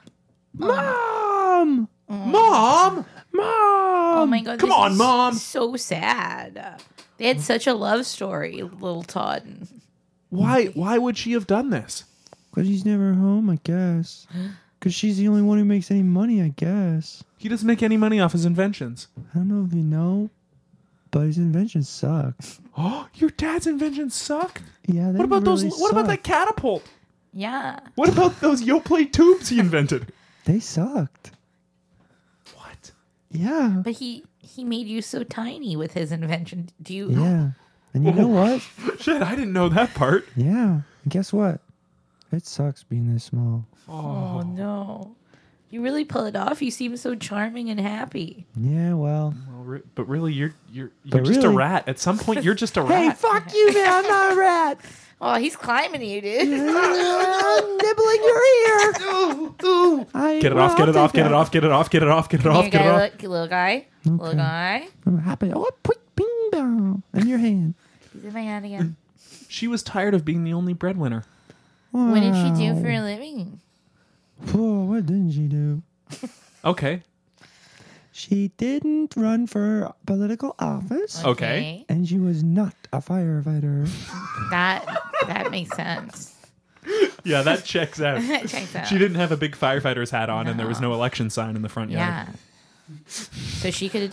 Mom! Mom, Mom! Oh my god. Come this on, is Mom. So sad. They had such a love story, little Todd. and- why? Why would she have done this? Because he's never home, I guess. Because she's the only one who makes any money, I guess. He doesn't make any money off his inventions. I don't know if you know, but his inventions suck. Oh, your dad's inventions suck. Yeah, they What about really those? What about suck. that catapult? Yeah. What about those Yoplait tubes he invented? They sucked. What? Yeah. But he he made you so tiny with his invention. Do you Yeah. And you know what? Shit, I didn't know that part. Yeah. And guess what? It sucks being this small. Oh no. You really pull it off. You seem so charming and happy. Yeah, well. Well, re- but really, you're you're you're But just a really- rat. At some point, you're just a Hey, rat. fuck you, man. I'm not a rat. Oh, he's climbing you, dude. I'm nibbling your ear. Ooh, ooh. I, Get it well, off, get I'll it off, take get it that. off, get it off, get it off, get it Here, off, get it guy, off. look, little guy. Little Okay. guy. I'm happy. Oh, quick, bing, bong. In your hand. He's in my hand again. She was tired of being the only breadwinner. What did she do Wow. for a living? Whoa, what didn't she do? Okay. She didn't run for political office, Okay. and she was not a firefighter. That that makes sense. Yeah, that checks out. That checks out. She didn't have a big firefighter's hat on, and there was no election sign in the front yard. Yeah. So she could have done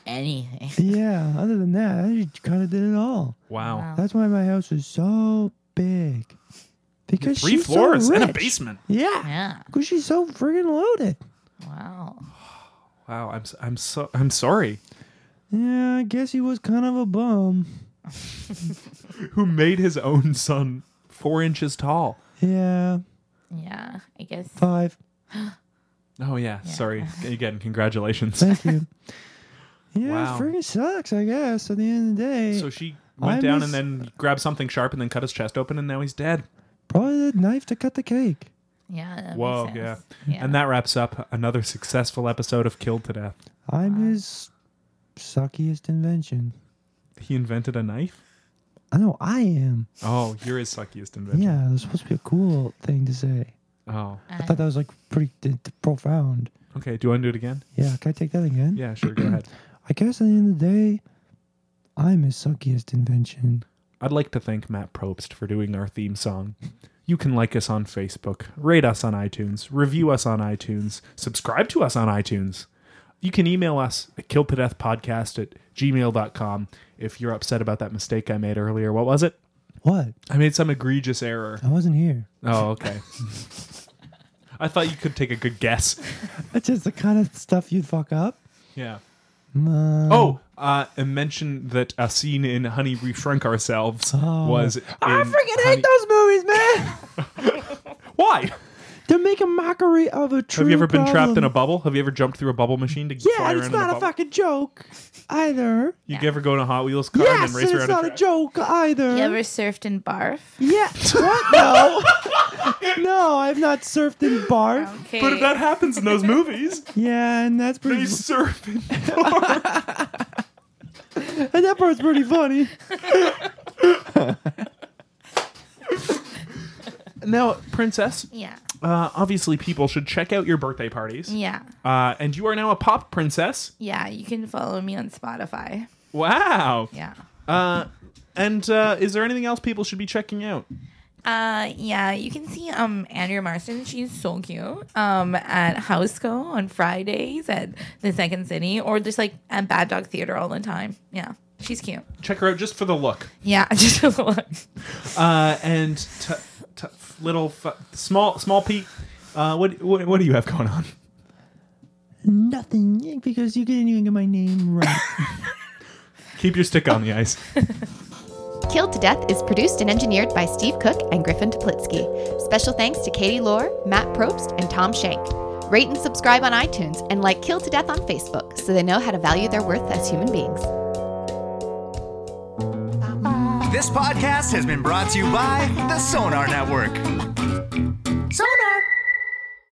anything. Yeah, other than that, I kind of did it all. Wow. Wow. That's why my house is so big. Because Three she's floors so and a rich. basement. Yeah. Yeah. Because she's so friggin' loaded. Wow. Wow. I'm s- I'm so I'm sorry. Yeah, I guess he was kind of a bum. Who made his own son four inches tall? Yeah, Yeah. I guess. five. Oh yeah. Sorry. Again, congratulations. Thank you. Yeah, Wow. it friggin' sucks, I guess, at the end of the day. So she went I down miss- and then grabbed something sharp and then cut his chest open and now he's dead. Probably the knife to cut the cake. Yeah. That Whoa, makes yeah. sense. yeah. And that wraps up another successful episode of Killed to Death. I'm his suckiest invention. He invented a knife? I know I am. Oh, you're his suckiest invention. Yeah, it was supposed to be a cool thing to say. Oh. I thought that was like pretty d- d- profound. Okay, do you want to do it again? Yeah, can I take that again? Yeah, sure, go ahead. I guess at the end of the day, I'm his suckiest invention. I'd like to thank Matt Probst for doing our theme song. You can like us on Facebook, rate us on iTunes, review us on iTunes, subscribe to us on iTunes. You can email us at killtodeathpodcast at gmail dot com if you're upset about that mistake I made earlier. What was it? What? I made some egregious error. I wasn't here. Oh, okay. I thought you could take a good guess. That's just the kind of stuff you'd fuck up. Yeah. Uh, Oh, uh, and mention that a scene in Honey, We Shrunk Ourselves Oh. was. I in freaking Honey- hate those movies, man. Why? They're making mockery of a true Have you ever been trapped in a problem. bubble? Have you ever jumped through a bubble machine to Yeah, fly and around it's in a not a bubble? fucking joke either. You ever go in a Hot Wheels car Yes, and then race and around it's not a a track? joke either. You ever surfed in barf? Yeah. What? No. No, I've not surfed in barf. Okay. But if that happens in those movies, Yeah, and that's they pretty. surf in And that part's pretty funny. Now, Princess, Yeah. uh, obviously people should check out your birthday parties. Yeah. Uh, and you are now a pop princess. Yeah. You can follow me on Spotify. Wow. Yeah. Uh, and uh, is there anything else people should be checking out? Uh, yeah, you can see um Andrea Marston. She's so cute. Um, at Houseco on Fridays at the Second City, or just like at Bad Dog Theater all the time. Yeah, she's cute. Check her out just for the look. Yeah, just a look. Uh, and t- t- little f- small small Pete, uh, what, what what do you have going on? Nothing, because you didn't even get my name right. Keep your stick on the ice. Killed to Death is produced and engineered by Steve Cook and Griffin Toplitsky. Special thanks to Katie Lohr, Matt Probst, and Tom Shank. Rate and subscribe on iTunes and like Killed to Death on Facebook so they know how to value their worth as human beings. This podcast has been brought to you by the Sonar Network. Sonar!